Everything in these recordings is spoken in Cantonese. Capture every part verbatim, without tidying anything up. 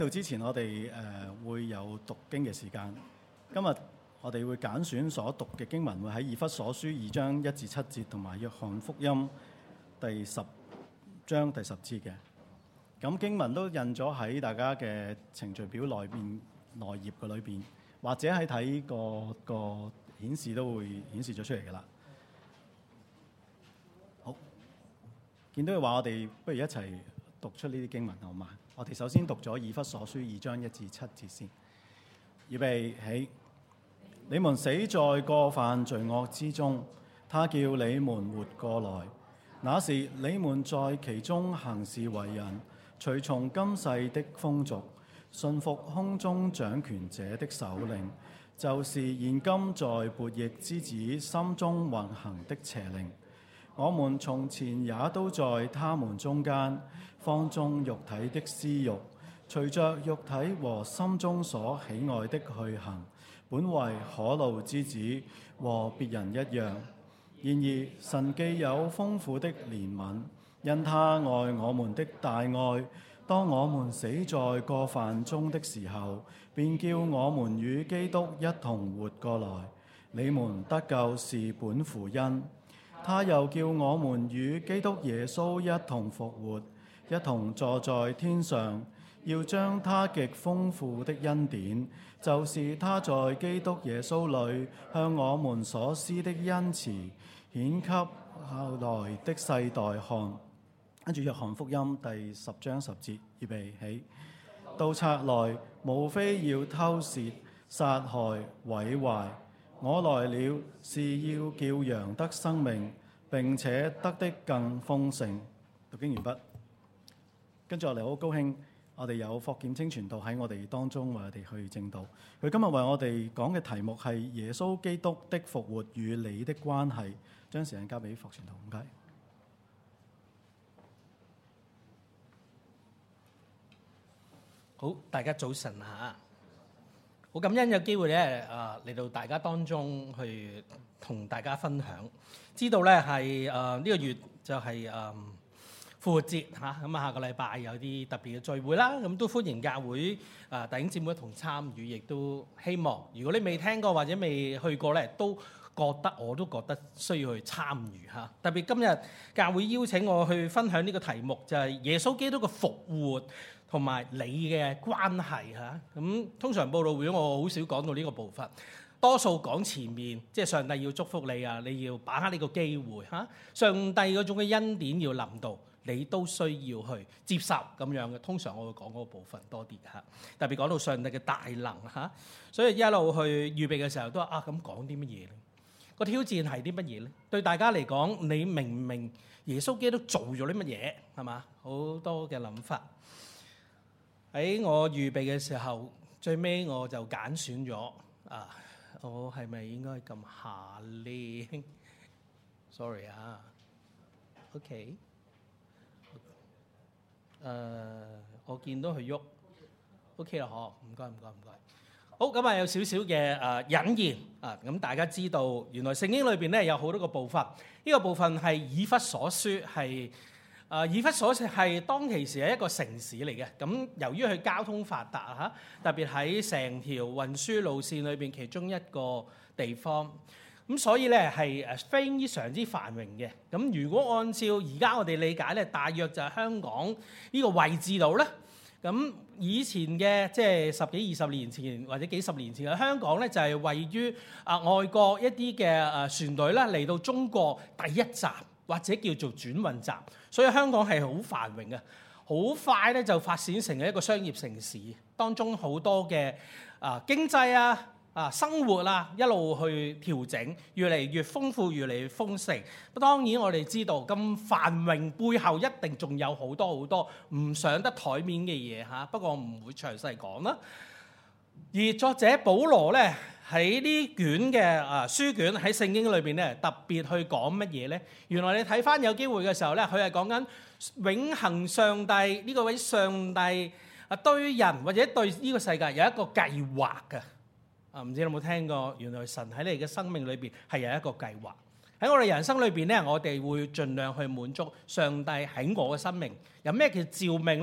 到之前我哋誒、呃、會有讀經嘅時間。今日我哋會揀選所讀嘅經文，會喺以弗所書二章一至七節，同埋約翰福音第十章第十節嘅。咁經文都印咗喺大家嘅程序表內邊內頁嘅裏邊，或者喺睇個個顯示都會顯示咗出嚟㗎啦。好，見到嘅話，我哋不如一齊讀出呢啲經文好嗎？我哋首先讀咗以弗所書二章一至七節先。預備起，你們死在過犯罪惡之中，他叫你們活過來。那時你們在其中行事為人，隨從今世的風俗，順服空中掌權者的首領，就是現今在悖逆之子心中運行的邪靈。我們從前也都在他們中間，放縱肉體的私慾，隨着肉體和心中所喜愛的去行，本為可怒之子，和別人一樣。然而神既有豐富的憐憫，因他愛我們的大愛，當我們死在過犯中的時候，便叫我們與基督一同活過來。你們得救是本乎恩，他又叫我們與基督耶穌一同復活，一同坐在天上，要將他極豐富的恩典，就是他在基督耶穌裏向我們所施的恩慈，顯給後來的世代看。跟住約翰福音第十章十節，預備起。盜賊來，無非要偷竊、殺害、毀壞。我來了，是要叫羊得生命，並且得的更豐盛。讀經完畢。跟住我哋好高興，我哋有霍劍青傳道喺我哋當中為我哋去證道。佢今日為我哋講嘅題目係耶穌基督的復活與你的關係。將時間交俾霍傳道，唔該。 好，大家早晨嚇！好感恩有機會咧，啊嚟到大家當中去同大家分享。知道咧係誒呢個月就係誒復活節嚇，咁啊下個禮拜有啲特別嘅聚會啦，咁都歡迎教會啊弟兄姊妹同參與，亦都希望如果你未聽過或者未去過咧，都覺得我都覺得需要去參與嚇。特別今日教會邀請我去分享呢個題目，就係耶穌基督嘅復活同埋你嘅關係嚇。咁通常佈道會我好少講到呢個部分，多數講前面，即係上帝要祝福你啊，你要把握呢個機會嚇。上帝嗰種嘅恩典要臨到，你都需要去接受咁樣嘅。通常我會講嗰個部分多啲嚇，特別講到上帝嘅大能嚇。所以一路去預備嘅時候都話啊，咁講啲乜嘢咧？個挑戰係啲乜嘢咧？對大家嚟講，你明唔明耶穌基督做咗啲乜嘢？係嘛？好多嘅諗法。喺我預備嘅時候，最尾我就揀選咗啊！我係咪應該撳下呢 ？Sorry 啊。OK。誒、uh，我見到佢喐。OK 啦，嗬，唔該，唔該，唔該。好，咁啊有少少嘅誒引言啊，咁大家知道原來聖經裏邊咧有好多個部分，呢、這個部分係以弗所書，係誒以弗所係當其時係一個城市嚟嘅。咁由於佢交通發達嚇，特別喺成條運輸路線裏邊其中一個地方，咁所以咧係誒非常之繁榮嘅。咁如果按照而家我哋理解咧，大約就係香港呢個位置度咧。咁以前嘅即係十幾二十年前或者幾十年前嘅香港咧，就係位於啊外國一啲嘅誒船隊啦嚟到中國第一站或者叫做轉運站，所以香港係好繁榮嘅，好快咧就發展成一個商業城市，當中好多嘅啊經濟啊啊生活啊一路去調整，越嚟越豐富，越嚟越豐盛。當然我哋知道咁繁榮背後一定仲有好多好多唔上得台面嘅嘢嚇，不過我唔會詳細講啦。而作者保羅咧喺呢卷嘅啊書卷喺聖經裏邊咧特別去講乜嘢咧？原來你睇翻有機會嘅時候咧，佢係講緊永恆上帝呢個位上帝啊對人或者對呢個世界有一個計劃嘅。啊，唔知你有冇聽過？原來神喺你嘅生命裏邊係有一個計劃。喺我哋人生裏邊咧，我哋會盡量去滿足上帝喺我嘅生命有咩叫召命咧？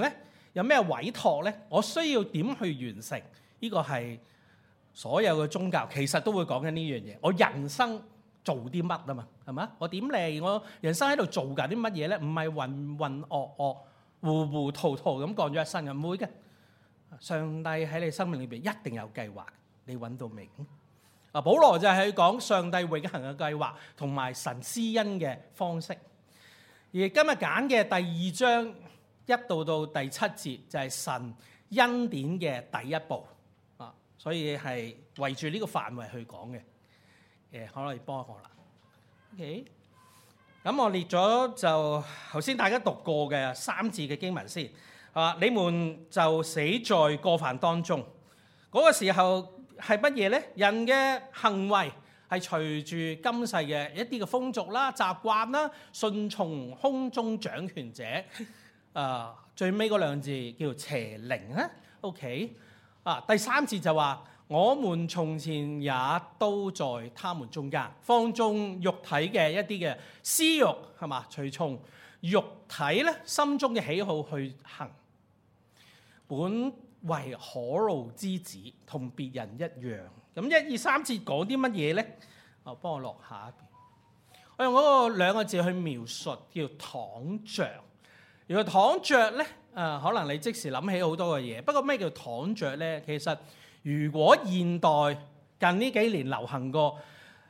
有咩委託咧？我需要點去完成？呢個係所有嘅宗教其實都會講緊呢樣嘢。我人生做啲乜啊嘛？係嘛？我點嚟？我人生喺度做緊啲乜嘢咧？唔係渾渾噩噩、糊糊塗塗咁過咗一生嘅，唔會嘅。上帝喺你生命裏邊一定有計劃，你揾到未？啊，保羅就係講上帝永恆嘅計劃同埋神施恩嘅方式。而今日揀嘅第二章一到到第七節就係神恩典嘅第一步啊，所以係圍住呢個範圍去講嘅。誒，可唔可以幫我啦 ？OK，咁我列咗就頭先大家讀過嘅三字嘅經文先。啊！你們就死在過犯當中。嗰、那個時候係乜嘢咧？人嘅行為係隨住今世嘅一啲嘅風俗啦、習慣啦，順從空中掌權者。啊，最尾嗰兩字叫邪靈啊。OK，啊，第三節就話：我們從前也都在他們中間，放縱肉體嘅一啲嘅私欲，係嘛？隨從肉體咧，心中嘅喜好去行。本為可怒之子，同別人一樣。咁一二三節講啲乜嘢咧？啊，幫我落下一邊。我用嗰個兩個字去描述，叫躺着。如果躺着咧，啊，可能你即時諗起好多嘅嘢。不過咩叫躺着咧？其實如果現代近呢幾年流行過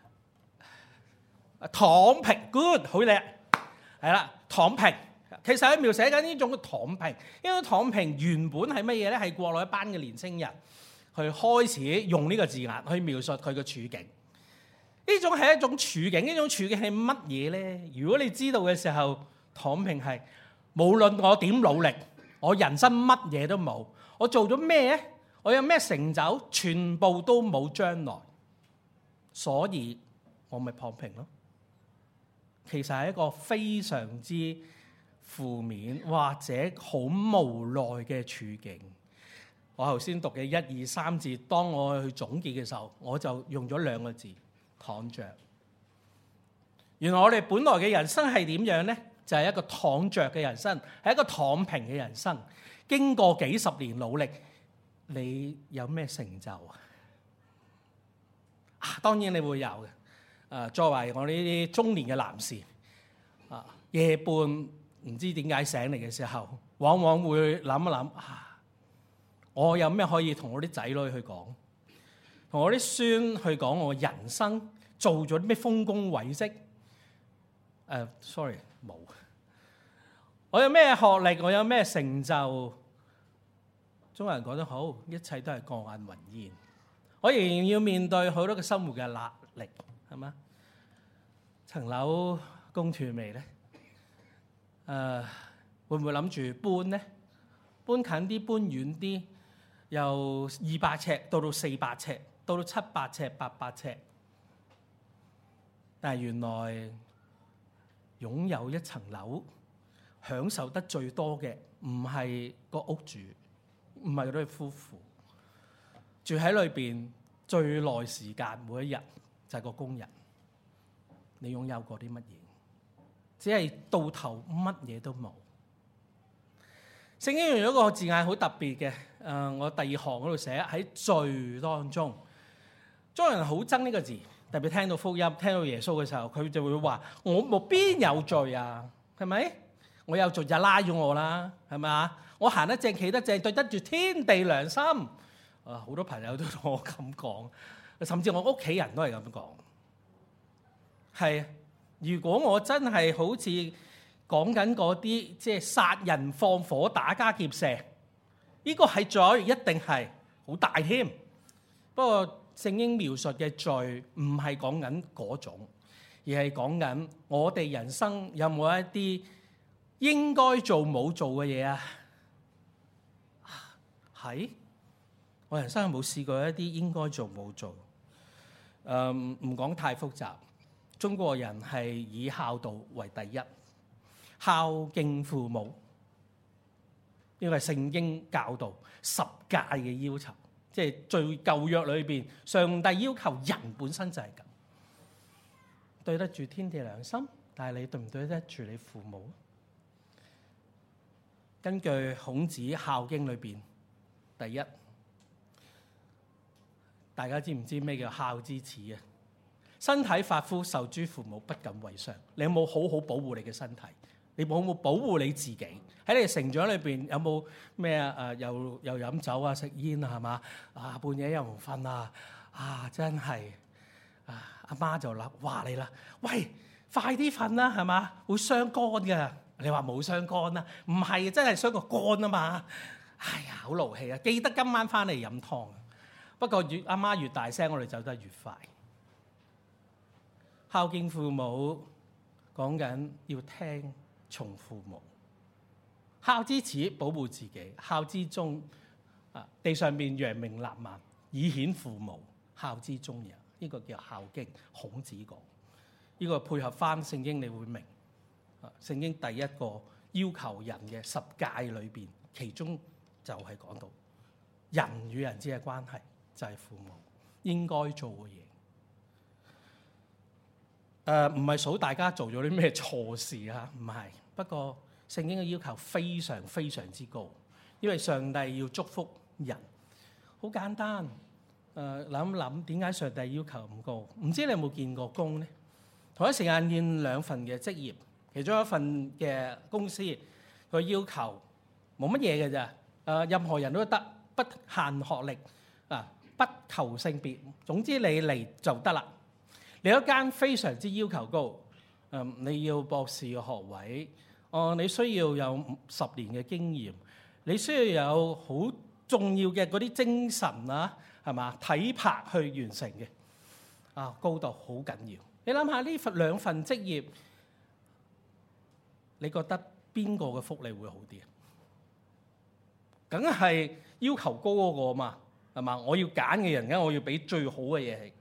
躺平 ，good 好叻，係啦，躺平。其實佢描寫緊呢種嘅躺平，因為躺平原本係乜嘢咧？係國內一班嘅年青人去開始用呢個字眼去描述佢嘅處境。呢種係一種處境，呢種處境係乜嘢咧？如果你知道嘅時候，躺平係無論我點努力，我人生乜嘢都冇，我做咗咩？我有咩成就？全部都冇將來，所以我咪躺平咯。其實係一個非常之負面或者好無奈嘅處境。我頭先讀嘅一二三節，當我去總結嘅時候，我就用咗兩個字：躺着。原來我哋本來嘅人生係點樣呢？就係一個躺着嘅人生，係一個躺平嘅人生。經過幾十年努力，你有咩成就啊？啊，當然你會有嘅。誒，作為我呢啲中年嘅男士，啊，夜半唔知點解醒嚟嘅時候，往往會諗一諗啊，我有咩可以同我啲仔女去講，同我啲孫去講我人生做咗啲咩豐功偉績？誒、uh, ，sorry， 冇。我有咩學歷？我有咩成就？中國人講得好，一切都係過眼雲煙。我仍然要面對好多嘅生活嘅壓力，係嘛？層樓供斷未咧？誒、uh, 會唔會諗住搬呢？搬近啲，搬遠啲，由二百尺到到四百尺，到到七百尺、八百尺。但係原來擁有一層樓，享受得最多嘅唔係個屋主，唔係嗰對夫婦，住喺裏邊最耐時間每一日就係個工人。你擁有過啲乜嘢？只係到頭乜嘢都冇。聖經用咗個字眼好特別嘅，誒，我第二行嗰度寫喺罪當中。中國人好憎呢個字，特別聽到福音、聽到耶穌嘅時候，佢就會話：我冇邊有罪啊？係咪？我有罪就拉咗我啦，係咪啊？我行得正、企得正，對得住天地良心。啊，好多朋友都同我咁講，甚至我屋企人都係咁講。係，如果我真係好似講緊嗰啲即係殺人放火打家劫舍，呢個係罪，一定係好大添。不過聖經描述嘅罪唔係講緊嗰種，而係講緊我哋人生有冇一啲應該做冇做嘅嘢啊？係，我人生有冇試過一啲應該做冇做？誒，唔講太複雜。中國人係以孝道為第一，孝敬父母，呢個係聖經教導十戒嘅要求，即係最舊約裏邊，上帝要求人本身就係咁，對得住天地良心，但係你對唔對得住你父母？ 根據孔子《孝經》裏邊，第一，大家知唔知咩叫孝之始啊？身體髮膚受諸父母，不敢為傷。你有冇好好保護你嘅身體？你有冇保護你自己？喺你嘅成長裏邊有冇咩啊？誒又又飲酒啊、食煙啊，係嘛？啊半夜又唔瞓啊！啊真係啊！阿媽就諗話你啦，喂，快啲瞓啦，係嘛？會傷肝㗎。你話冇傷肝啊？唔係，真係傷個肝啊嘛！哎呀，好勞氣啊！記得今晚翻嚟飲湯。不過越阿媽越大聲，我哋走得越快。孝敬父母講緊要聽從父母，孝之始保護自己，孝之終啊地上面揚名立萬以顯父母，孝之終也。呢、這個叫孝經，孔子講。呢、這個配合翻聖經，你會明。啊，聖經第一個要求人嘅十誡裏邊，其中就係講到人與人之間嘅關係就係父母應該做嘅嘢。誒唔係數大家做咗啲咩錯事啊，唔係。不過聖經嘅要求非常非常之高，因為上帝要祝福人。好簡單，誒諗諗點解上帝要求咁高？唔知你有冇見過工呢？同一時間見兩份嘅職業，其中一份嘅公司佢要求冇乜嘢嘅咋，誒任何人都得，不限學歷啊，不求性別，總之你嚟就得啦。另一間非常之要求高，誒你要博士嘅學位，哦你需要有十年嘅經驗，你需要有好重要嘅嗰啲精神啊，係嘛體魄去完成嘅，啊高度好緊要。你諗下呢份兩份職業，你覺得邊個嘅福利會好啲啊？梗係要求高嗰個嘛，係嘛？我要揀嘅人，梗我要俾最好嘅嘢係。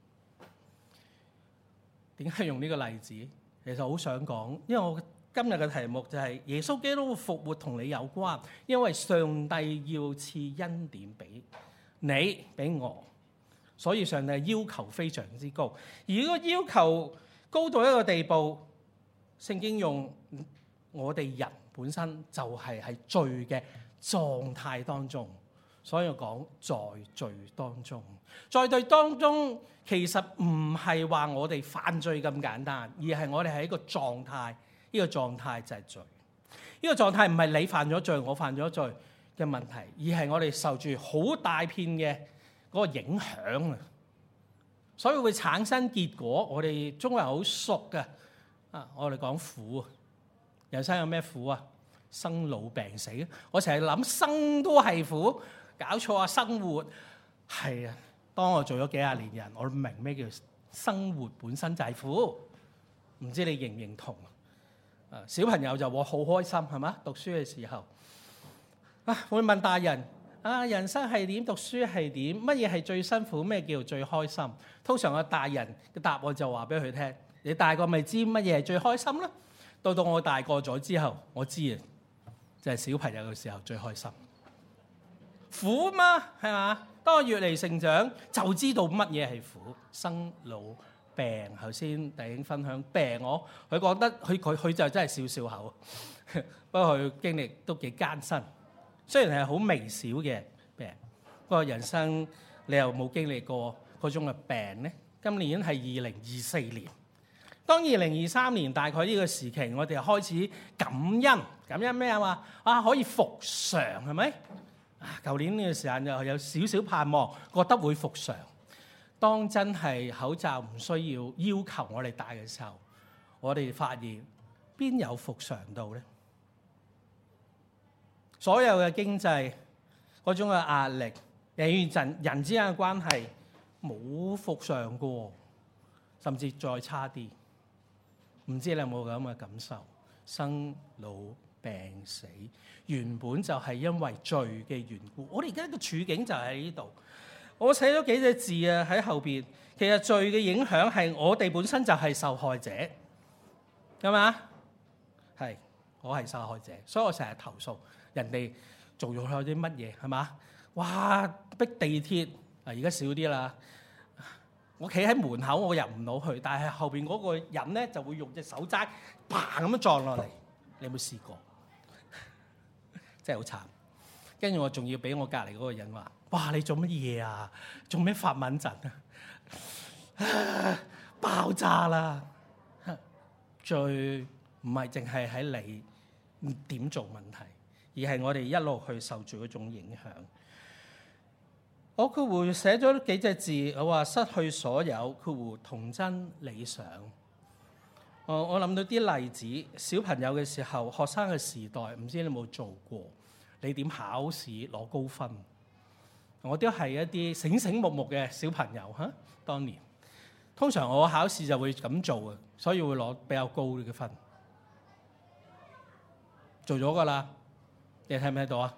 點解用呢個例子？其實好想講，因為我今日嘅題目就係耶穌基督嘅復活同你有關，因為上帝要賜恩典俾你俾我，所以上帝要求非常之高。而個要求高到一個地步，聖經用我哋人本身就係喺罪嘅狀態當中，所以我講在罪當中，在罪當中其實唔係話我哋犯罪咁簡單，而係我哋係一個狀態，呢個狀態就係罪。呢個狀態唔係你犯咗罪，我犯咗罪嘅問題，而係我哋受住好大片嘅嗰個影響啊，所以會產生結果。我哋中國人好熟嘅啊，我哋講苦，人生有咩苦啊？生老病死。我成日諗生都係苦，搞錯啊！生活係啊。當我做咗幾廿年人，我明咩叫生活本身就係苦。唔知你認唔認同啊？小朋友就話好開心係嘛？讀書嘅時候啊，會問大人啊，人生係點？讀書係點？乜嘢係最辛苦？咩叫最開心？通常個大人嘅答案就話俾佢聽：你大個咪知乜嘢係最開心啦。到到我大個咗之後，我知啊，就係小朋友嘅時候最開心。苦嘛係嘛？當我越嚟成長，就知道乜嘢係苦，生老病。頭先弟兄分享病我，我佢覺得佢佢佢就真係笑笑口，不過佢經歷都幾艱辛。雖然係好微小嘅病，不過人生你又冇經歷過嗰種嘅病咧。今年係二零二四年，當二零二三年大概呢個時期，我哋開始感恩，感恩咩啊嘛？啊可以復常係咪？啊！舊年呢個時間又有少少盼望，覺得會復常。當真係口罩唔需要要求我哋戴嘅時候，我哋發現邊有復常到咧？所有嘅經濟嗰種嘅壓力，人與人人之間嘅關係冇復常過，甚至再差啲。唔知你有冇咁嘅感受？生老病死原本就係因為罪嘅緣故，我哋而家個處境就喺呢度。我寫咗幾隻字啊喺後邊，其實罪嘅影響係我哋本身就係受害者，係嘛？係，我係受害者，所以我成日投訴人哋做咗啲乜嘢，係嘛？哇！逼地鐵啊，而家少啲啦。我企喺門口，我入唔到去，但係後邊嗰個人咧就會用隻手踭，砰咁樣撞落嚟。你有冇試過？ 真係好慘。跟住我仲要俾我隔離嗰個人話：哇！你做乜嘢啊？做咩發敏陣啊？爆炸啦！最唔係淨係喺你點做問題，而係我哋一路去受住嗰種影響。我括弧寫咗幾隻字，我話失去所有括弧童真理想。我我諗到啲例子，小朋友嘅時候，學生嘅時代，唔知你有冇做過？你點考試攞高分？我都係一啲醒醒目目嘅小朋友嚇。當年通常我考試就會咁做嘅，所以會攞比較高嘅分。做咗㗎啦，你睇唔睇到啊？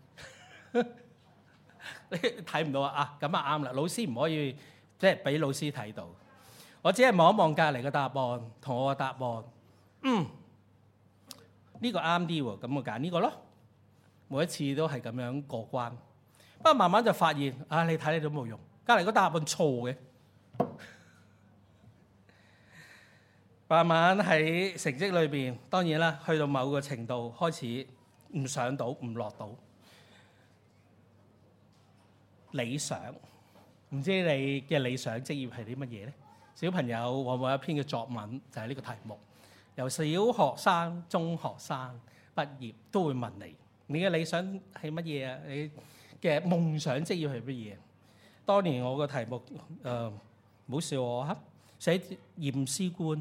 你睇唔到啊？啊咁啊啱啦，老師唔可以即係俾老師睇到。我只係望一望隔離嘅答案同我嘅答案，嗯，呢個啱啲喎，咁我揀呢個咯。每一次都係咁樣過關，不過慢慢就發現啊，你睇你都冇用，隔離個答案錯嘅。慢慢喺成績裏邊，當然啦，去到某個程度開始唔上到，唔落到。理想，唔知你嘅理想職業係啲乜嘢咧？小朋友往往有一篇嘅作文就係呢個題目，由小學生、中學生畢業都會問你：你嘅理想係乜嘢啊？你嘅夢想職業係乜嘢？當年我個題目誒，唔好笑我嚇，寫驗屍官。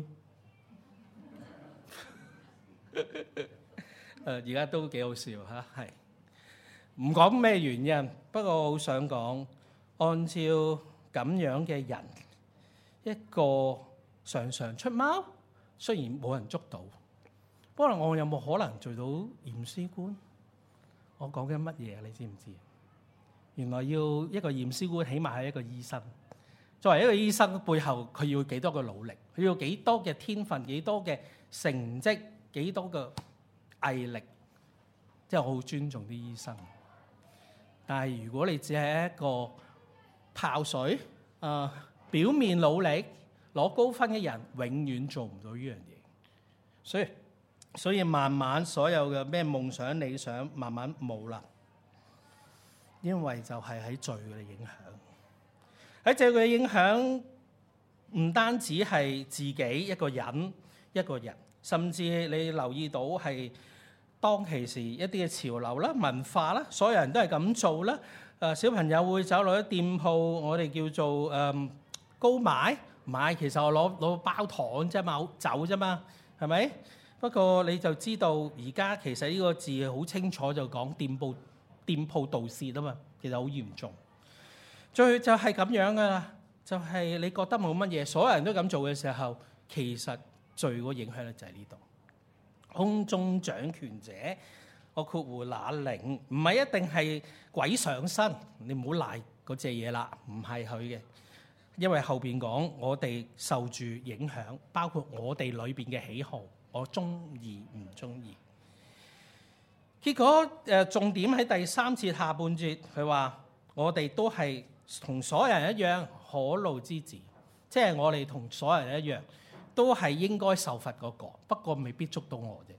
誒而家都幾好笑嚇，係唔講咩原因，不過我好想講，按照咁樣嘅人，一個常常出貓，雖然冇人捉到，不過我有冇可能做到驗屍官？我講緊乜嘢？你知唔知？原來要一個驗屍官，起碼係一個醫生。作為一個醫生，背後佢要幾多個努力，佢要幾多嘅天分，幾多嘅成績，幾多嘅毅力。即係我好尊重啲醫生。但係如果你只係一個泡水、呃、表面努力攞高分嘅人，永遠做唔到呢樣嘢。所以所以慢慢所有嘅咩夢想理想慢慢冇啦，因為就係喺罪嘅影響。喺罪嘅影響唔單止係自己一個人一個人，甚至你留意到係當其時一啲嘅潮流啦、文化啦，所有人都係咁做啦。誒，小朋友會走落啲店鋪，我哋叫做誒高買買，其實我攞攞包糖啫嘛，走啫嘛，係咪？不過你就知道而家其實呢個字好清楚就講店鋪店鋪盜竊啊嘛，其實好嚴重。最就係咁樣噶啦，就係你覺得冇乜嘢，所有人都咁做嘅時候，其實罪個影響咧就係呢度。空中掌權者，我括弧那靈，唔係一定係鬼上身，你唔好賴嗰隻嘢啦，唔係佢嘅，因為後邊講我哋受住影響，包括我哋裏邊嘅喜好，我中意唔中意。結果誒重點喺第三節下半節，佢話我哋都係同所有人一樣可怒之子，即係我哋同所有人一樣。都係應該受罰嗰個，不過未必捉到我啫。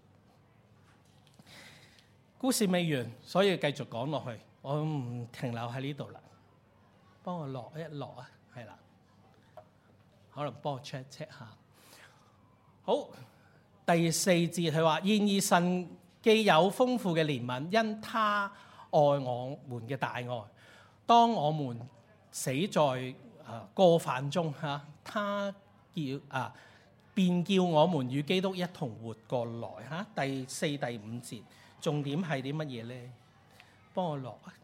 故事未完，所以繼續講落去，我唔停留喺呢度啦。幫我落一落啊，係啦，可能幫我 check check 下。好，第四節佢話：然而神既有豐富嘅憐憫，因他愛我們嘅大愛，當我們死在啊過犯中嚇，他叫啊。便叫我們與基督一同活過來嚇。第四、第五節重點係啲乜嘢咧？幫我落啊！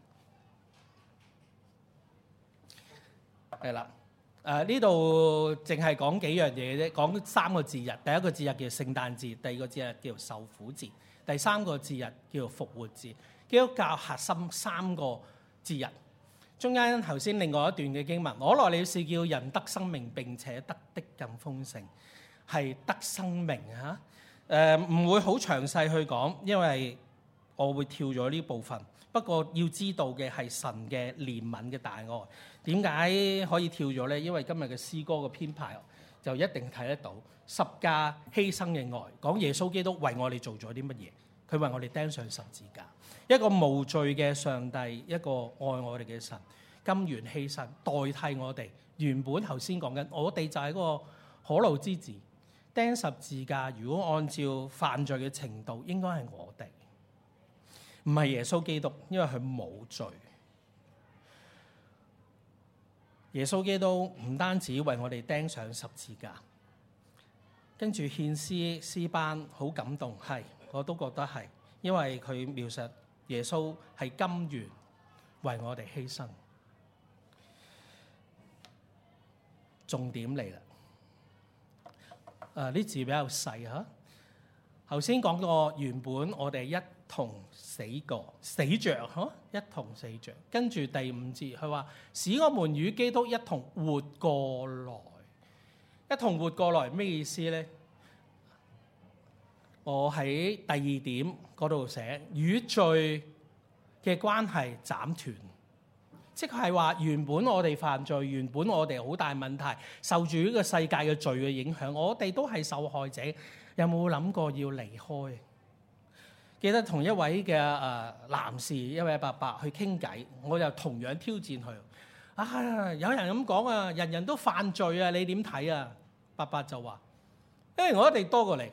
係啦，誒呢度淨係講幾樣嘢啫，講三個節日。第一個節日叫聖誕節，第二個節日叫受苦節，第三個節日叫復活節。基督教核心三個節日，中間頭先另外一段嘅經文，我來了是叫人得生命並且得的更豐盛。係得生命嚇，誒、呃、唔會好詳細去講，因為我會跳咗呢部分。不過要知道嘅係神嘅憐憫嘅大愛。點解可以跳咗咧？因為今日嘅詩歌嘅編排就一定睇得到十架犧牲嘅愛，講耶穌基督為我哋做咗啲乜嘢， 佢為我哋釘上十字架。一個無罪嘅上帝，一個愛我哋嘅神，甘願犧牲代替我哋。原本頭先講緊，我哋就係嗰個可怒之子，釘十字架。如果按照犯罪嘅程度，應該係我哋，唔係耶穌基督，因為佢冇罪。耶穌基督唔單止為我哋釘上十字架，跟住獻詩詩班好感動，係我都覺得係，因為佢描述耶穌係甘願為我哋犧牲。重點嚟啦，誒呢字比較細嚇。頭先講過原本我哋一同死過死着，嚇，一同死着。跟住第五節佢話使我們與基督一同活過來，一同活過來咩意思咧？我喺第二點嗰度寫與罪嘅關係斬斷。即係話原本我哋犯罪，原本我哋好大問題，受住呢個世界嘅罪嘅影響，我哋都係受害者。有冇諗過要離開？記得同一位嘅誒男士，一位伯伯去傾偈，我就同樣挑戰佢。啊，有人咁講啊，人人都犯罪啊，你點睇啊？伯伯就話：因為我一定多過你。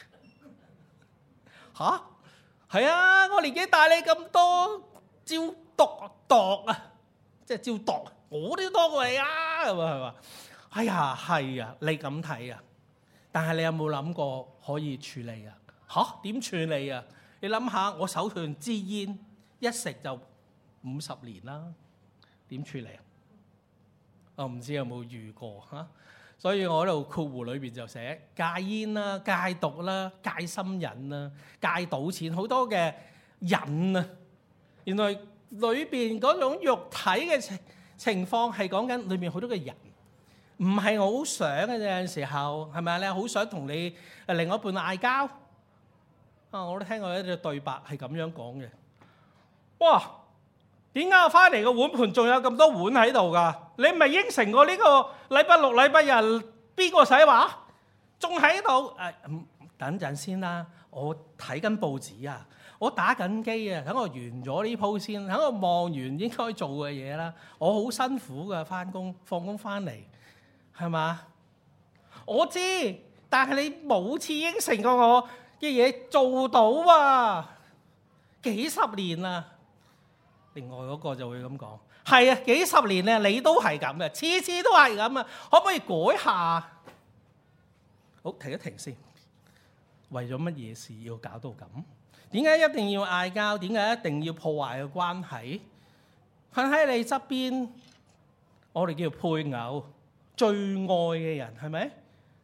吓？係啊，我年紀大你咁多，照度度啊！即係照度，我都多過你啊！咁啊，係嘛？哎呀，係啊，你咁睇啊？但係你有冇諗過可以處理啊？吓？點處理啊？你諗下，我手上支煙一食就五十年啦，點處理啊？我唔知有冇遇過嚇，所以我喺度括弧裏邊就寫戒煙啦、戒毒啦、戒心癮啦、戒賭錢，好多嘅癮啊！原來裏邊嗰種肉體嘅情情況係講緊裏面好多嘅人，唔係我好想嘅。有陣時候係咪啊？你好想同你誒另外一半嗌交啊！我都聽過一隻對白係咁樣講嘅。哇！點解我翻嚟個碗盤仲有咁多碗喺度㗎？你唔係應承過呢個禮拜六、禮拜日邊個洗話？仲喺度誒？等陣先啦，我睇緊報紙啊！我打緊機啊！等我完咗呢鋪先，等我望完應該做嘅嘢啦。我好辛苦㗎，翻工放工翻嚟，係嘛？我知，但係你冇次應承過我嘅嘢做到啊！幾十年啦，另外嗰個就會咁講，係啊，幾十年咧，你都係咁嘅，次次都係咁啊！可唔可以改下？好，停一停先。為咗乜嘢事要搞到咁？點解一定要嗌交？點解一定要破壞嘅關係？瞓喺你側邊，我哋叫配偶，最愛嘅人，係咪？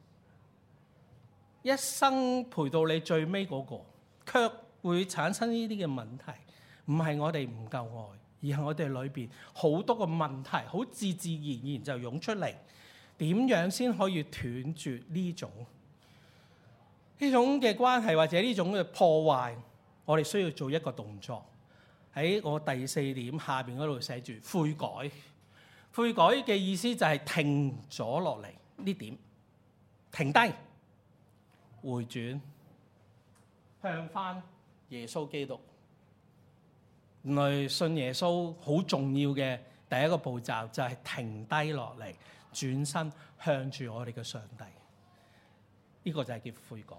一生陪到你最尾嗰個，卻會產生呢啲嘅問題。唔係我哋唔夠愛，而係我哋裏邊好多個問題，好自自然然就湧出嚟。點樣先可以斷絕呢種呢種嘅關係，或者呢種嘅破壞？我哋需要做一個動作，喺我第四點下邊嗰度寫住悔改。悔改嘅意思就係停咗落嚟呢點，停低，回轉，向翻耶穌基督。原來信耶穌好重要嘅第一個步驟就係停低落嚟，轉身向住我哋嘅上帝。呢個就係叫悔改。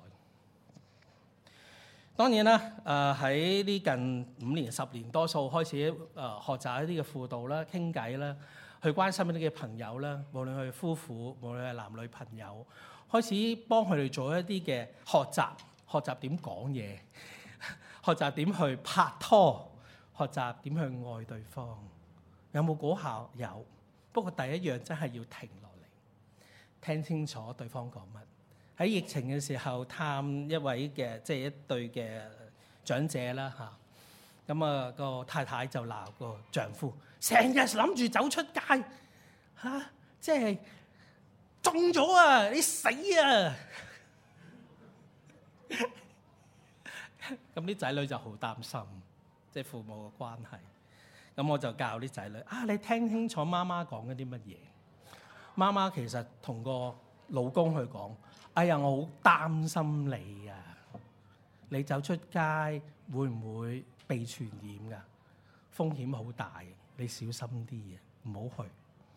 當然啦，誒喺呢近五年、十年，多數開始誒學習一啲嘅輔導啦、傾偈啦，去關心一啲嘅朋友啦，無論係夫婦，無論係男女朋友，開始幫佢哋做一啲嘅學習，學習點講嘢，學習點去拍拖，學習點去愛對方。有冇果效？有。不過第一樣真係要停落嚟，聽清楚對方講乜。喺疫情嘅時候探一位嘅即係一對嘅長者啦嚇，咁啊個太太就鬧個丈夫，成日諗住走出街嚇、啊，即係中咗啊！你死啊！咁啲仔女就好擔心，即係父母嘅關係。咁我就教啲仔女啊，你聽清楚媽媽講緊啲乜嘢。媽媽其實同個老公去講。哎呀，我好擔心你啊！ 你走出街會唔會被傳染㗎？風險好大，你小心啲嘅，唔好去。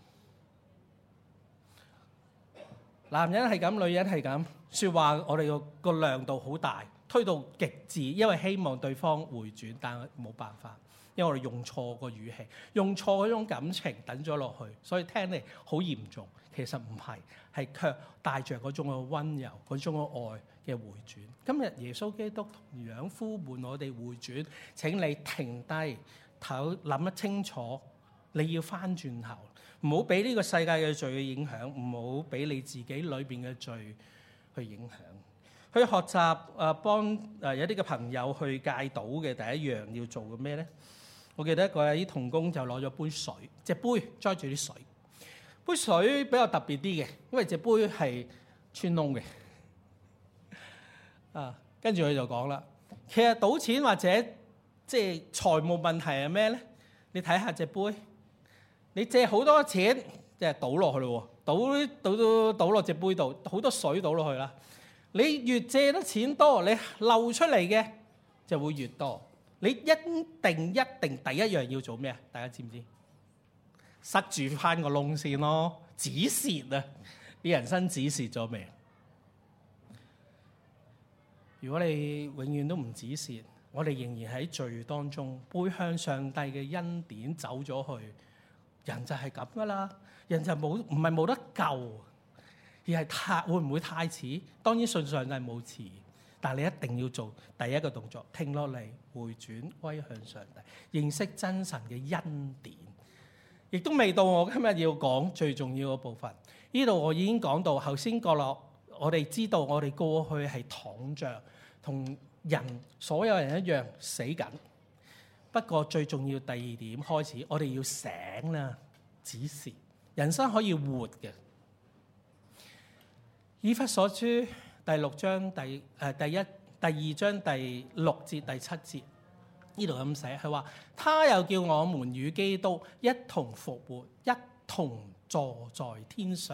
男人係咁，女人係咁，説話我哋個個量度好大，推到極致，因為希望對方回轉，但係冇辦法，因為我哋用錯個語氣，用錯嗰種感情等咗落去，所以聽嚟好嚴重。其實唔係，係卻帶着嗰種嘅溫柔、嗰種嘅愛嘅回轉。今日耶穌基督同樣呼喚我哋回轉，請你停低，睇諗得清楚，你要翻轉頭，唔好俾呢個世界嘅罪嘅影響，唔好俾你自己裏邊嘅罪去影響。去學習誒、呃、幫誒、呃、有啲嘅朋友去戒賭嘅第一樣要做嘅咩咧？我記得一個啲童工就攞咗杯水，隻杯裝住啲水。杯水比較特別啲嘅，因為隻杯係穿窿嘅。啊，跟住佢就講啦，其實賭錢或者即係財務問題係咩咧？你睇下隻杯，你借好多錢，即係倒落去咯喎，倒倒倒倒落隻杯度，好多水倒落去啦。你越借得錢多，你漏出嚟嘅就會越多。你一定一定第一樣要做咩啊？大家知唔知？塞住翻個窿先咯，止蝕啊！啲人生止蝕咗未？如果你永遠都唔止蝕，我哋仍然喺罪當中，背向上帝嘅恩典走咗去，人就係咁噶啦。人就冇唔係冇得救，而係太會唔會太遲？當然信上帝冇遲，但係你一定要做第一個動作，停落嚟回轉歸向上帝，認識真神嘅恩典。亦都未到我今日要講最重要嘅部分。呢度我已經講到，頭先講落，我哋知道我哋過去係躺着，同人所有人一樣死緊。不過最重要第二點開始，我哋要醒啦，止蝕。人生可以活嘅。以弗所書第六章第誒、呃、第一第二章第六節第七節。呢度咁寫，佢話：他又叫我們與基督一同復活，一同坐在天上。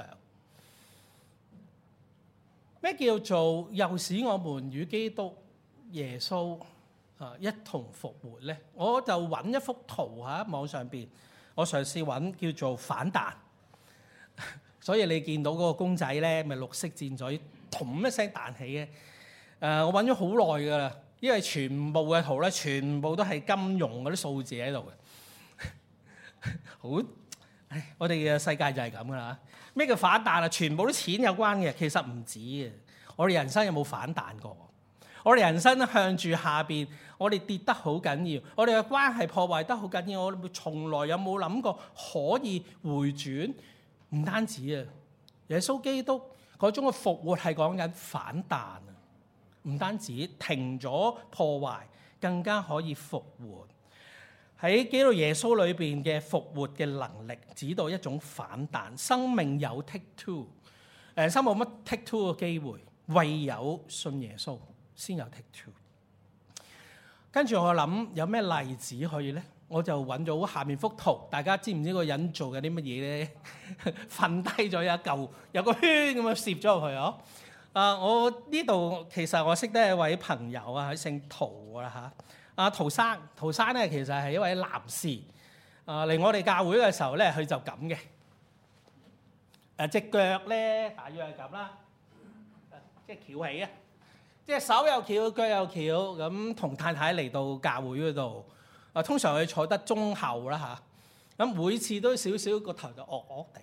咩叫做又使我們與基督耶穌啊一同復活咧？我就揾一幅圖喺網上邊，我嘗試揾叫做反彈。所以你見到嗰個公仔咧，咪綠色箭嘴，嘭一聲彈起嘅。誒、呃，我揾咗好耐㗎啦。因為全部嘅圖咧，全部都係金融嗰啲數字喺度嘅，好，唉，我哋嘅世界就係咁噶啦。咩叫反彈啊？全部都錢有關嘅，其實唔止嘅。我哋人生有冇反彈過？我哋人生向住下邊，我哋跌得好緊要，我哋嘅關係破壞得好緊要，我哋從來有冇諗過可以回轉？唔單止啊，耶穌基督嗰種嘅復活係講緊反彈啊！唔單止停咗破壞，更加可以復活。喺基督耶穌裏邊嘅復活嘅能力，指到一種反彈。生命有 take two， 誒，生冇乜 take two 嘅機會，唯有信耶穌先有 take two。跟住我諗有咩例子可以咧？我就揾咗下面幅圖，大家知唔知個人做緊啲乜嘢咧？瞓低咗有一嚿，有個圈咁樣攝咗入去哦。啊！我呢度其實我識得一位朋友啊，姓陶啦嚇。阿陶生，陶生咧其實係一位男士。啊，嚟我哋教會嘅時候咧，佢就咁嘅。誒隻腳咧，大約係咁啦，即係翹起啊，即係手又翹，腳又翹，咁同太太嚟到教會嗰度。啊，通常佢坐得中後啦嚇。咁每次都少少個頭就惡惡地。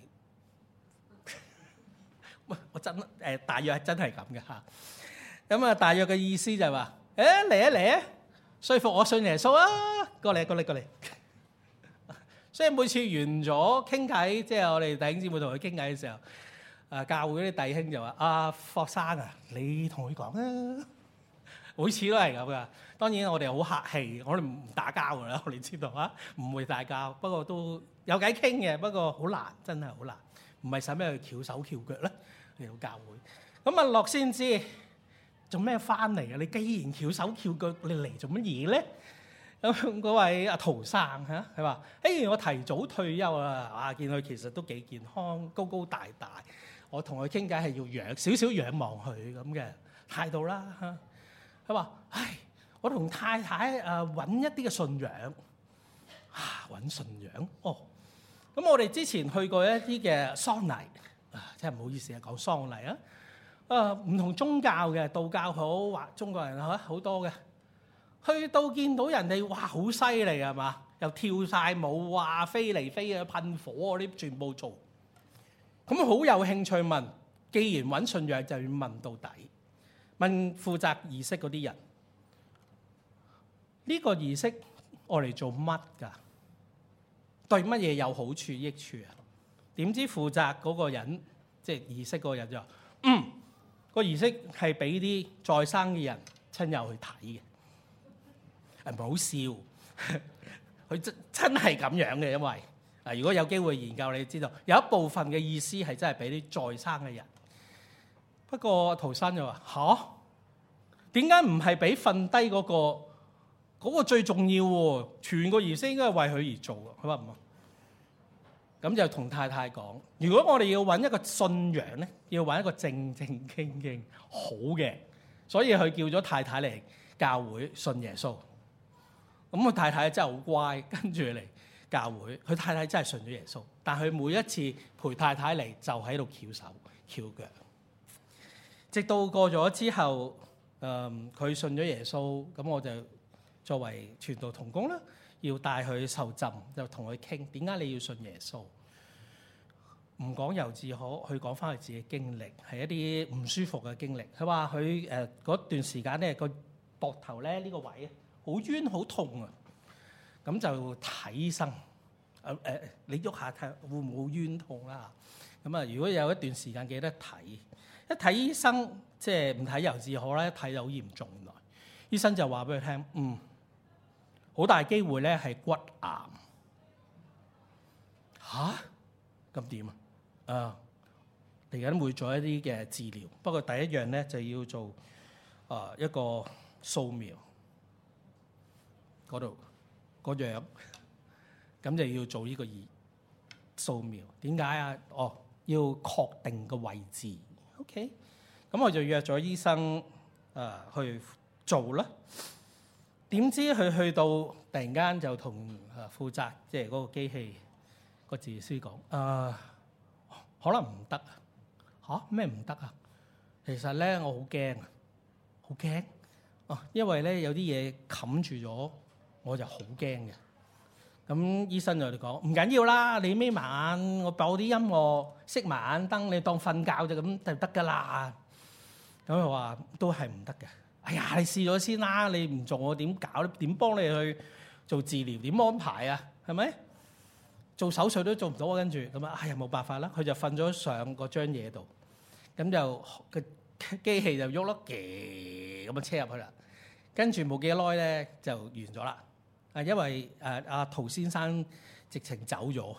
喂，我真誒、呃，大約係真係咁嘅嚇。咁啊，大約嘅意思就係話，誒嚟啊嚟啊，說服我信耶穌啊，過嚟過嚟過嚟。所以每次完咗傾偈，即係我哋弟兄姊妹同佢傾偈嘅時候，啊教會啲弟兄就話：阿霍生啊，你同佢講啊。每次都係咁噶。當然我哋好客氣，我哋唔打交噶啦，我哋知道啊，唔會打交。不過都有偈傾嘅，不過好難，真係好難。唔係使咩去翹手翹腳咧？嚟到教會，咁啊樂先知做咩翻嚟啊？你既然翹手翹腳，你嚟做乜嘢咧？咁嗰位阿陶生嚇，佢話：誒我提早退休啦，啊見佢其實都幾健康，高高大大。我同佢傾偈係要仰少少仰望佢咁嘅態度啦嚇。 佢話：唉，我同太太誒揾一啲嘅信仰啊，揾信仰哦。咁我哋之前去過一啲嘅喪禮啊，真係唔好意思啊，講喪禮啊。誒唔同宗教嘅，道教好，或中國人嚇好多嘅。去到見到人哋，哇，好犀利係嘛？又跳晒舞啊，飛嚟飛去，噴火嗰啲全部做。咁好有興趣問，既然揾信仰就要問到底，問負責儀式嗰啲人，呢個儀式我嚟做乜㗎？對乜嘢有好處益處啊？點知負責嗰個人，即係儀式嗰個人就話：嗯，個儀式係俾啲在生嘅人親友去睇嘅。係唔好笑，佢真真係咁樣嘅，因為嗱，如果有機會研究，你知道有一部分嘅意思係真係俾啲在生嘅人。不過陶生就話：吓？點解唔係俾瞓低嗰個嗰、嗰個最重要喎？全個儀式應該係為佢而做嘅。佢話唔係。咁就同太太講：如果我哋要揾一個信仰咧，要揾一個正正經經好嘅，所以佢叫咗太太嚟教會信耶穌。咁佢太太真係好乖，跟住嚟教會。佢太太真係信咗耶穌，但佢每一次陪太太嚟就喺度翹手翹腳，直到過咗之後，誒、嗯、佢信咗耶穌，咁我就作為傳道同工啦，要帶佢受浸，就同佢傾點解你要信耶穌。唔講由自可，佢講翻佢自己經歷，係一啲唔舒服嘅經歷。佢話佢誒嗰段時間咧，個膊頭咧呢個位好冤好痛啊！咁就睇醫生。誒、呃、誒，你喐下睇會唔會好冤痛啦？咁啊，如果有一段時間記得睇，一睇醫生即係唔睇由自可啦，一睇就好嚴重來。醫生就話俾佢聽，嗯，好大機會咧係骨癌。吓？咁點啊？啊，嚟緊會做一啲嘅治療，不過第一樣咧就要做啊一個掃描。嗰度嗰樣，咁就要做呢個儀掃描。點解啊？哦，要確定個位置。OK，咁我就約咗醫生啊去做啦。點知佢去到突然間就同啊負責即係嗰個機器個治療師講：啊，可能唔得啊！嚇咩唔得啊？其實咧我好驚啊，好驚哦，因為咧有啲嘢冚住咗。我就好驚嘅，咁醫生就嚟講唔緊要啦，你眯埋眼，我播啲音樂，熄埋眼燈，你當瞓覺就咁就得㗎啦。咁佢話都係唔得嘅。哎呀，你試咗先啦，你唔做我點搞？點幫你去做治療？點安排啊？係咪？做手術都做唔到啊！跟住咁啊，哎呀冇辦法啦，佢就瞓咗上嗰張嘢度，咁就個機器就喐咯，嘅咁啊車入去啦。跟住冇幾耐咧就完咗啦。啊，因為誒阿陶先生直情走咗，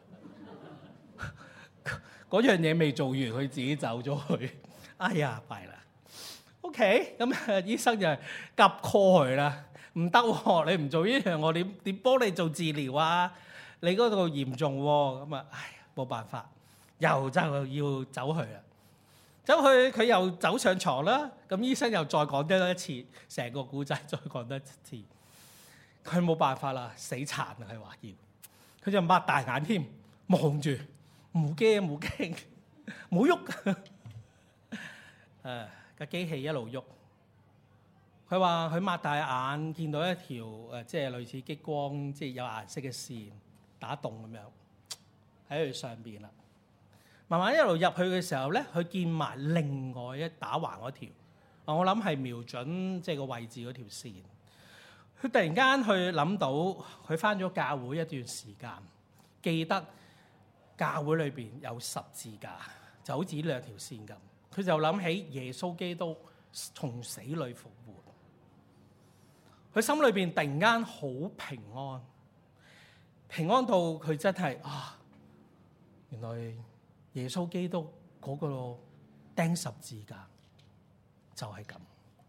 嗰樣嘢未做完，佢自己走咗去。哎呀，弊啦。OK，咁誒醫生就急 call 佢啦，唔得喎，你唔做呢樣，我點點幫你做治療啊？你嗰度嚴重喎，咁啊，唉，冇辦法，又就要走去啦。走去佢又走上床啦，咁醫生又再講多一次，成個故仔再講多一次。佢冇辦法啦，死殘啊！佢話要，佢就擘大眼添，望住，冇驚冇驚，冇喐。誒個機器一路喐，佢話佢擘大眼見到一條誒，即係類似激光，即係有顏色嘅線打洞咁樣喺佢上邊啦。慢慢一路入去嘅時候咧，佢見埋另外一打橫嗰條，啊我諗係瞄準即係個位置嗰條線。佢突然間去諗到，佢返咗教會一段時間，記得教會裏邊有十字架，就好似呢兩條線咁。佢就諗起耶穌基督從死裏復活，佢心裏邊突然間好平安，平安到佢真係啊，原來耶穌基督嗰個釘十字架就係咁。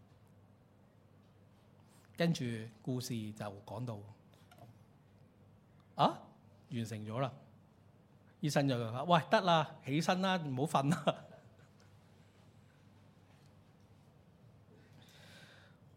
跟住故事就講到啊，完成咗啦。醫生就話：喂，得啦，起身啦，唔好瞓啦。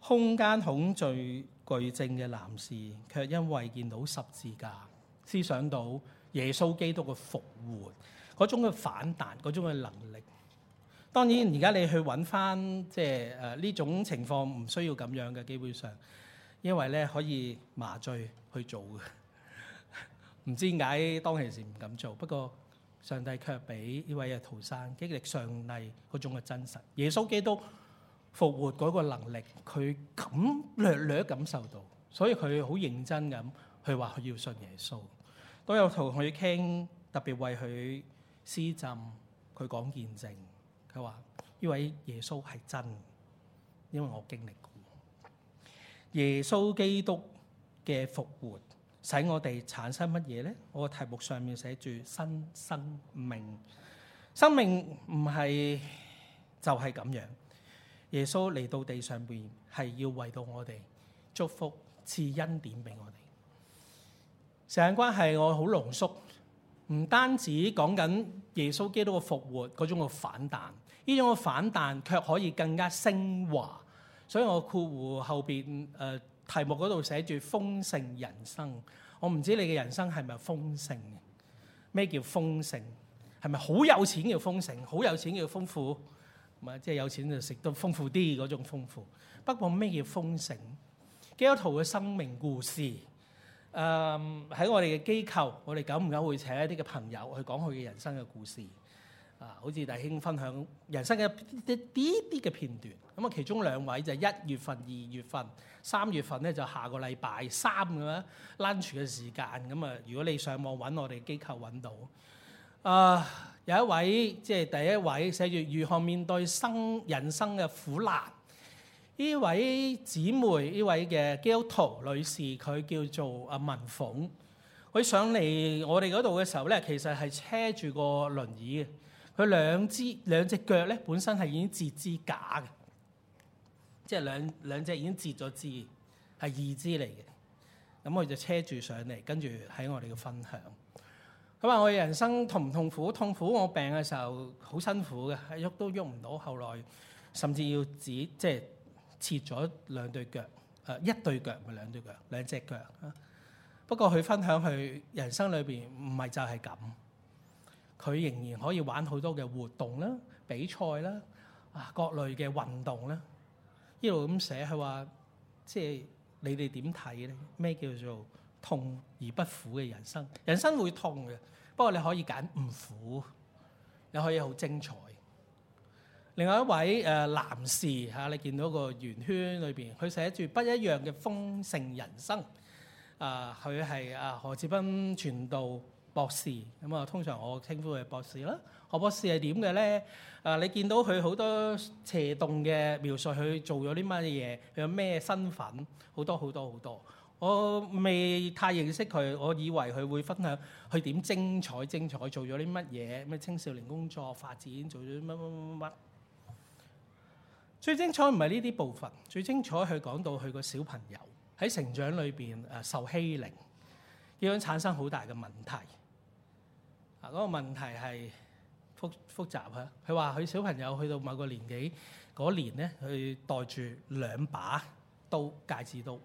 空間恐懼懼症嘅男士，卻因為見到十字架，思想到耶穌基督嘅復活，嗰種嘅反彈，嗰種嘅能力。當然而家你去揾翻即係誒呢種情況唔需要咁樣嘅，基本上，因為咧可以麻醉去做嘅。唔知點解當其時唔敢做，不過上帝卻俾呢位嘅陶生經歷上帝嗰種嘅真實。耶穌基督復活嗰個能力，佢感略略感受到，所以佢好認真咁去話佢要信耶穌。都有同佢傾，特別為佢施浸，佢講見證。佢話呢位耶穌係真，因為我經歷過耶穌基督嘅復活，使我哋產生乜嘢呢？我個題目上面寫住新生命。生命唔係就係咁樣。耶穌嚟到地上邊係要為到我哋祝福賜恩典俾我哋。時間關係，我好濃縮，唔單止講緊耶穌基督嘅復活嗰種嘅反彈，呢種嘅反彈卻可以更加升華。所以我括弧後邊誒、呃、題目嗰度寫住豐盛人生。我唔知你嘅人生係咪豐盛嘅？咩叫豐盛？係咪好有錢叫豐盛？好有錢叫豐富？唔係，即係有錢就食到豐富啲嗰種豐富。不過咩叫豐盛？基督徒嘅生命故事，誒、呃、喺我哋嘅機構，我哋久唔久會請一啲嘅朋友去講佢嘅人生嘅故事。啊，好似弟兄分享人生嘅一啲啲嘅片段。咁啊，其中兩位就係一月份、二月份、三月份咧，就下個禮拜三咁樣 lunch 嘅時間。咁啊，如果你上網揾我哋機構揾到。啊，有一位即係第一位寫住如何面對生人生嘅苦難。呢位姊妹，呢位嘅基督徒女士，佢叫做阿文鳳。佢上嚟我哋嗰度嘅時候咧，其實係車住個輪椅嘅。佢兩支兩隻腳咧，本身係已經截肢架嘅，即係兩兩隻已經截咗肢，係二支嚟嘅。咁佢就車住上嚟，跟住喺我哋嘅分享。佢話我嘅人生痛唔痛苦？痛苦，我病嘅時候好辛苦嘅，喐都喐唔到。後來甚至要指即係切咗兩對腳，誒一對腳唔係兩對腳，兩隻腳。不過佢分享佢人生裏邊唔係就係咁。佢仍然可以玩好多嘅活動啦、比賽啦、啊各類嘅運動啦。呢度咁寫，佢話即係你哋點睇咧？咩叫做痛而不苦嘅人生？人生會痛嘅，不過你可以揀唔苦，你可以好精彩。另外一位誒、呃、男士嚇、啊，你見到個圓圈裏邊，佢寫住不一樣嘅豐盛人生。啊，佢係啊何志斌傳道博士，咁啊通常我稱呼佢博士啦。何博士係點嘅咧？啊，你見到佢好多斜動嘅描述，佢做咗啲乜嘢？佢有咩身份？好多好多好多。我未太認識佢，我以為佢會分享佢點精彩精彩，做咗啲乜嘢？咩青少年工作發展，做咗乜乜乜乜。最精彩唔係呢啲部分，最精彩佢講到佢個小朋友喺成長裏邊誒受欺凌，點樣產生好大嘅問題。嗰個問題係複複雜啊！佢話佢小朋友去到某個年紀嗰年咧，佢帶住兩把刀戒指刀。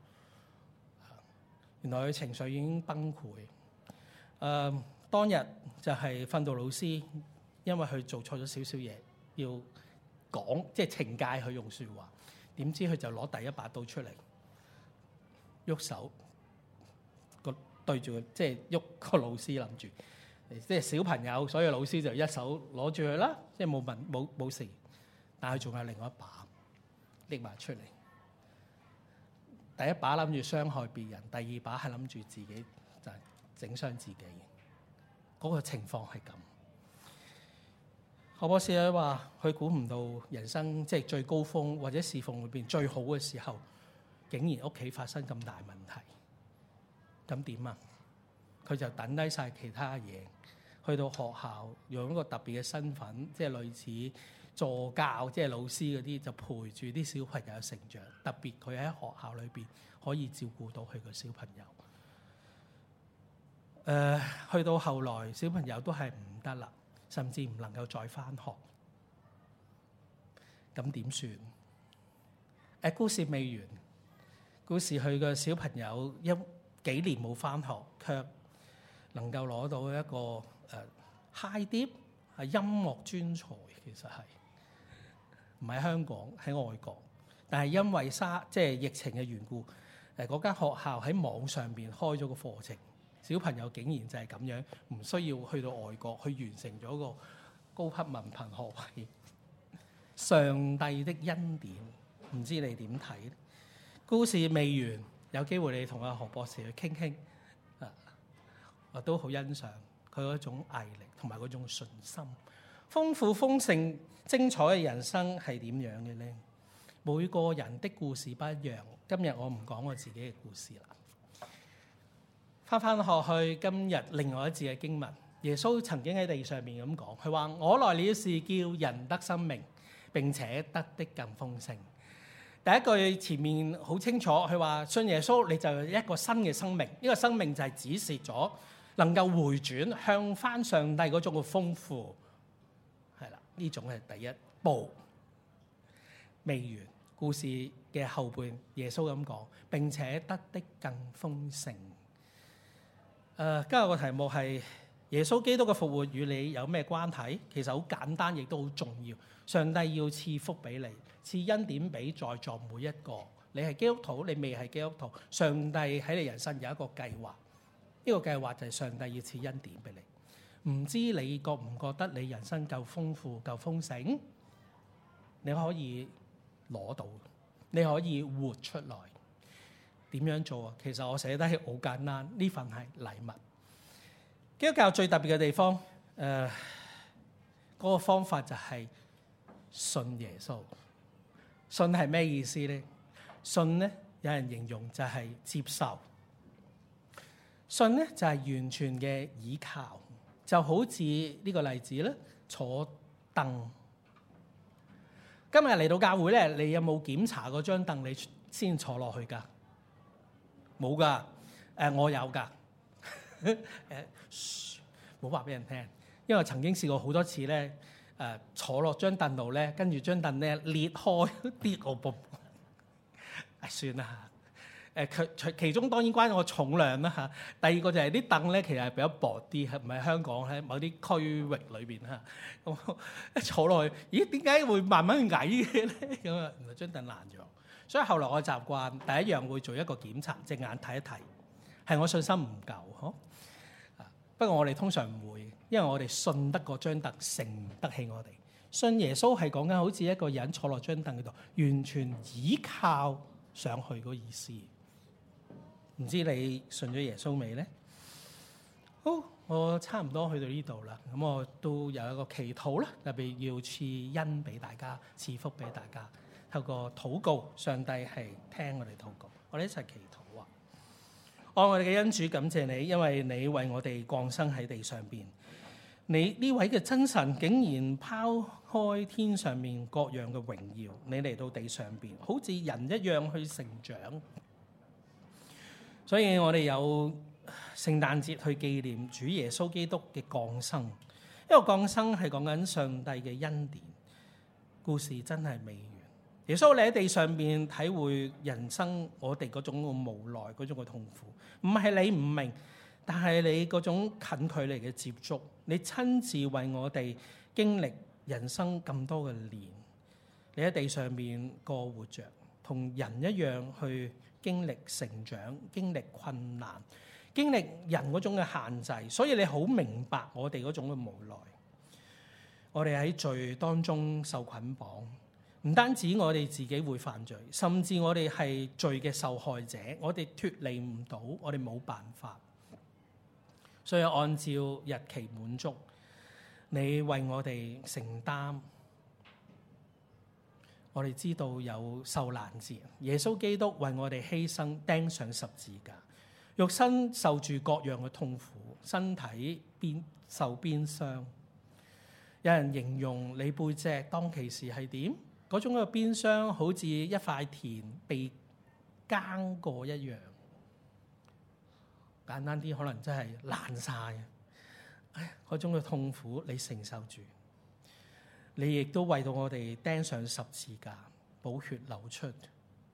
原來佢情緒已經崩潰。誒、呃、當日就係訓導老師，因為佢做錯咗少少嘢，要講即係懲戒佢用説話。點知佢就攞第一把刀出嚟，喐手個對住佢，即係喐個老師諗住。即係小朋友，所以老師就一手攞住佢啦，即係冇問冇冇事。但係仲有另外一把拎埋出嚟。第一把諗住傷害別人，第二把係諗住自己就係整傷自己。嗰個情況係咁。何博士咧話：佢估唔到人生即係最高峰或者侍奉裏邊最好嘅時候，竟然屋企發生咁大問題。咁點啊？佢就等低晒其他嘢，去到學校用一個特別嘅身份，即係類似助教，即係老師嗰啲，就陪住啲小朋友成長。特別佢喺學校裏邊可以照顧到佢個小朋友。誒、呃，去到後來小朋友都係唔得啦，甚至唔能夠再返學。咁點算誒故事未完，故事佢個小朋友一幾年冇返學，卻能夠攞到一個誒、呃、high dip 係音樂專才，其實係唔喺香港喺外國，但係因為沙即係疫情嘅緣故，誒嗰間學校喺網上邊開咗個課程，小朋友竟然就係咁樣，唔需要去到外國去完成咗個高級文憑學位。上帝的恩典，唔知你點睇？故事未完，有機會你同阿何博士去傾傾，啊，我都好欣賞佢嗰種毅力同埋嗰種信心。豐富豐盛精彩嘅人生係點樣嘅呢？每個人的故事不一樣。今日我唔講我自己嘅故事啦。翻返學去今日另外一節嘅經文，耶穌曾經喺地上面咁講，佢話：我來了是叫人得生命，並且得的更豐盛。第一句前面好清楚，佢話信耶穌你就有一個新嘅生命，呢個生命就係指示咗能夠回轉向翻上帝嗰種嘅豐富，係啦，呢種係第一步。未完，故事嘅後半，耶穌咁講，並且得的更豐盛。誒、呃，今日個題目係耶穌基督嘅復活與你有咩關係？其實好簡單，亦都好重要。上帝要賜福俾你，賜恩典俾在座每一個。你係基督徒，你未係基督徒，上帝喺你人生有一個計劃。呢個計劃就係上帝要賜恩典俾你。唔知你覺唔覺得你人生夠豐富、夠豐盛？你可以攞到，你可以活出來。點樣做啊？其實我寫得係好簡單，呢份係禮物。基督教最特別嘅地方，誒、呃，嗰、那個方法就係信耶穌。信係咩意思咧？信咧，有人形容就係接受。信咧就係完全嘅倚靠，就好似呢個例子咧，坐凳。今日嚟到教會咧，你有冇檢查嗰張凳你先坐落去㗎？冇㗎。誒、呃，我有㗎。誒，噓，冇話俾人聽，因為我曾經試過好多次咧，誒、呃、坐落張凳度咧，跟住張凳咧裂開跌我噃。誒，算啦。誒，佢其中當然關我重量啦嚇。第二個就係啲凳咧，其實係比較薄啲，係唔係香港喺某啲區域裏邊嚇。咁一坐落去，咦？點解會慢慢矮嘅咧？咁啊，原來張凳爛咗。所以後來我習慣第一樣會做一個檢查，隻眼睇一睇，係我信心唔夠呵。不過我哋通常唔會，因為我哋信得過張凳，承得起我哋。信耶穌係講緊好似一個人坐落張凳嗰度，完全倚靠上去嗰意思。唔知你信咗耶穌未呢？好，我差唔多去到呢度啦。咁我都有一個祈禱啦，特別要賜恩俾大家，賜福俾大家。透過禱告，上帝係聽我哋禱告，我哋一齊祈禱啊！愛我哋嘅恩主，感謝你，因為你為我哋降生喺地上邊。你呢位嘅真神竟然拋開天上面各樣嘅榮耀，你嚟到地上邊，好似人一樣去成長。所以我哋有聖誕節去紀念主耶穌基督嘅降生，因為降生係講緊上帝嘅恩典。故事真係未完。耶穌你喺地上邊體會人生，我哋嗰種嘅無奈，嗰種嘅痛苦，唔係你唔明，但係你嗰種近距離嘅接觸，你親自為我哋經歷人生咁多嘅年，你喺地上面過活着，同人一樣去經歷成長，經歷困難，經歷人嗰種嘅限制，所以你好明白我哋嗰種嘅無奈。我哋喺罪當中受捆綁。唔單止我哋自己會犯罪，甚至我哋係罪嘅受害者，我哋脫離唔到，我哋冇辦法。所以按照日期滿足，你為我哋承擔。我哋知道有受難節，耶穌基督為我哋犧牲，釘上十字架，肉身受住各樣嘅痛苦，身體邊受鞭傷。有人形容你背脊當其時係點？嗰種嘅鞭傷好似一塊田被耕過一樣，簡單啲可能真係爛晒。唉，嗰種嘅痛苦你承受住，你亦都為到我哋釘上十字架，寶血流出，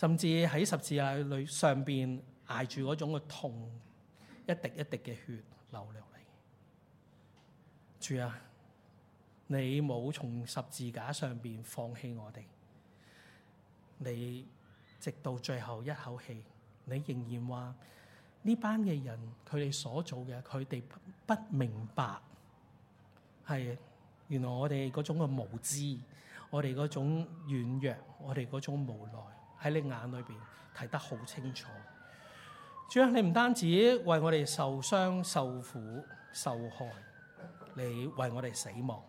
甚至喺十字架裏上邊捱住嗰種嘅痛，一滴一滴嘅血流落嚟。主啊，你冇從十字架上邊放棄我哋，你直到最後一口氣，你仍然話呢班嘅人佢哋所做嘅，佢哋不明白，係原來我哋嗰種嘅無知，我哋嗰種軟弱，我哋嗰種無奈，喺你眼裏邊睇得好清楚。主啊，你唔單止為我哋受傷、受苦、受害，你為我哋死亡，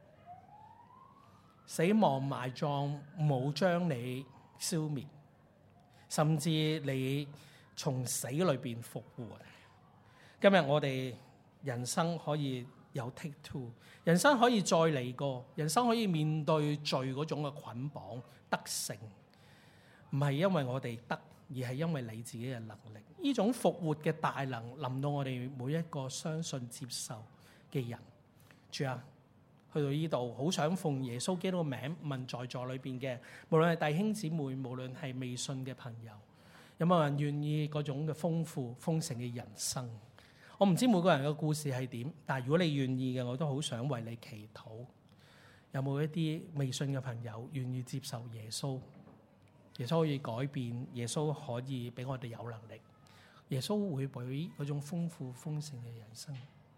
死亡埋葬冇將你消滅，甚至你從死裏邊復活。今日我哋人生可以有 take two， 人生可以再嚟過，人生可以面對罪嗰種嘅捆綁得勝，唔係因為我哋得，而係因為你自己嘅能力。呢種復活嘅大能臨到我哋每一個相信接受嘅人。主啊，去到呢度好想奉耶穌基督嘅名問在座裏邊嘅，無論係弟兄姊妹，無論係未信嘅朋友，有冇人願意嗰種嘅豐富豐盛嘅人生？我唔知每個人嘅故事係點，但係如果你願意嘅，我都好想為你祈禱。有冇一啲未信嘅朋友願意接受耶穌？耶穌可以改變，耶穌可以俾我哋有能力，耶穌會俾嗰種豐富豐盛嘅人生。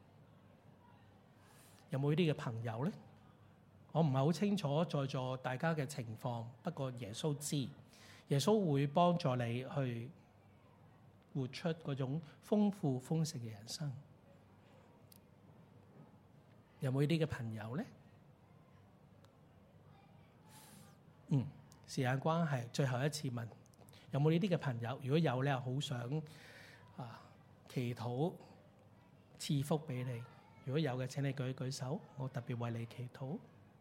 有冇呢啲嘅朋友咧？我唔係好清楚在座大家嘅情況，不過耶穌知，耶穌會幫助你去活出嗰種豐富豐盛嘅人生。有冇呢啲嘅朋友咧？嗯，時間關係，最後一次問，有冇呢啲嘅朋友？如果有咧，好想啊祈禱賜福俾你。如果有嘅，請你舉一舉手，我特別為你祈禱。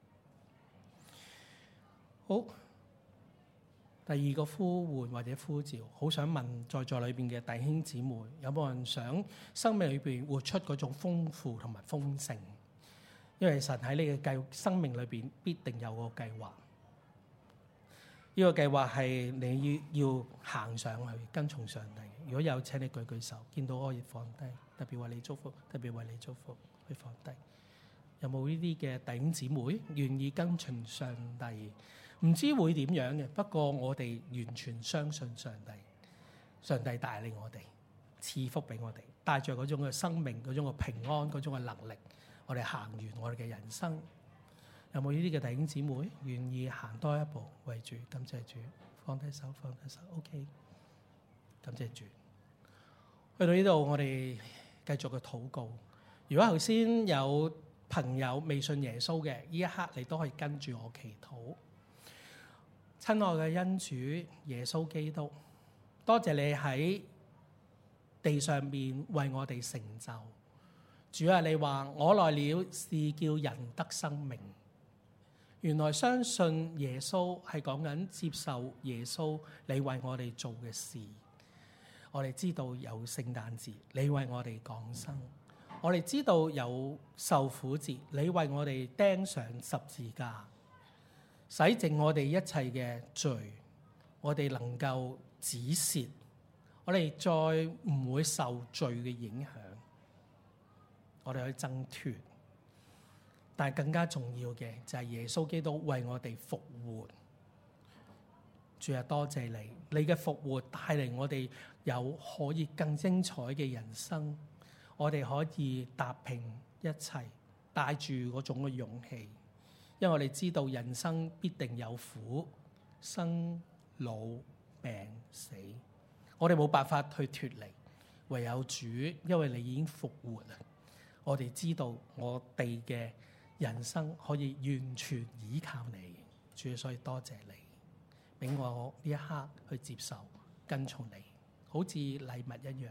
好，第二個呼喚或者呼召，好想問在座裏邊嘅弟兄姊妹，有冇人想生命裏邊活出嗰種豐富同埋豐盛？因為神喺你嘅計生命裏邊必定有個計劃。呢個計劃係你要要行上去，跟從上帝。如果有，請你舉舉手，見到可以放低，特別為你祝福，特別為你祝福，可以放低。有冇呢啲嘅弟兄姊妹願意跟從上帝？唔知會點樣嘅，不過我哋完全相信上帝。上帝帶領我哋，賜福俾我哋，帶着嗰種嘅生命、嗰種嘅平安、嗰種嘅能力，我哋行完我哋嘅人生。有冇呢啲嘅弟兄姊妹願意行多一步，為主感謝主，放低手，放低手 ，OK， 感謝主。去到呢度，我哋繼續嘅禱告。如果頭先有朋友未信耶穌嘅，呢一刻你都可以跟住我祈禱。親愛嘅恩主耶穌基督，多謝你喺地上面為我哋成就。主啊，你話我來了是叫人得生命。原來相信耶穌係講緊接受耶穌你為我哋做嘅事。我哋知道有聖誕節，你為我哋降生；我哋知道有受苦節，你為我哋釘上十字架，洗淨我哋一切嘅罪，我哋能夠止蝕，我哋再唔會受罪嘅影響，我哋可以掙脫。但係更加重要嘅就係耶穌基督為我哋復活。主啊，多謝你，你嘅復活帶嚟我哋有可以更精彩嘅人生，我哋可以踏平一切，帶住嗰種嘅勇氣，因為我哋知道人生必定有苦，生老病死，我哋冇辦法去脫離，唯有主，因為你已經復活啦，我哋知道我哋嘅人生可以完全依靠你。主，所以多謝你俾我呢一刻去接受跟從你，好似禮物一樣。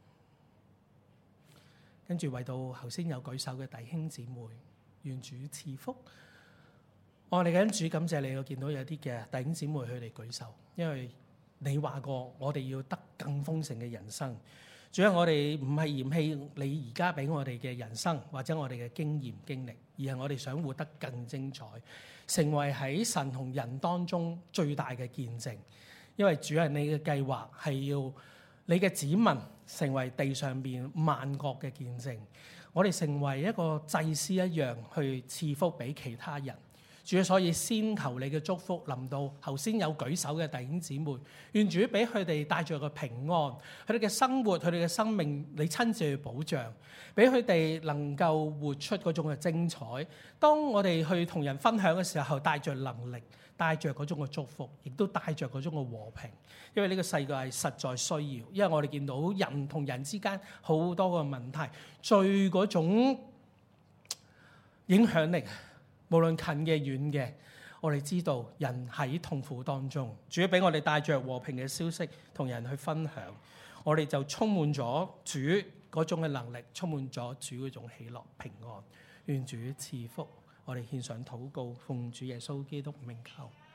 跟住為到頭先有舉手嘅弟兄姊妹，願主賜福。我哋嘅主感謝你，我見到有啲嘅弟兄姊妹佢哋舉手，因為你話過我哋要得更豐盛嘅人生。主要我哋唔係嫌棄你而家俾我哋嘅人生或者我哋嘅經驗經歷，而係我哋想活得更精彩，成為喺神同人當中最大嘅見證。 因為主係你嘅計劃係要你嘅子民成為地上邊萬國嘅見證，我哋成為一個祭司一樣去賜福俾其他人。主，所以先求你嘅祝福臨到頭先有舉手嘅弟兄姊妹，願主俾佢哋帶著個平安，佢哋嘅生活、佢哋嘅生命，你親自去保障，俾佢哋能夠活出嗰種嘅精彩。當我哋去同人分享嘅時候，帶著能力，帶著嗰種嘅祝福，亦都帶著嗰種嘅和平。因為呢個世界係實在需要，因為我哋見到人同人之間好多個問題，罪嗰種影響力，無論近嘅遠嘅，我哋知道人喺痛苦當中，主要俾我哋帶着和平嘅消息同人去分享，我哋就充滿咗主嗰種嘅能力，充滿咗主嗰種喜樂平安。願主賜福，我哋獻上禱告，奉主耶穌基督名求。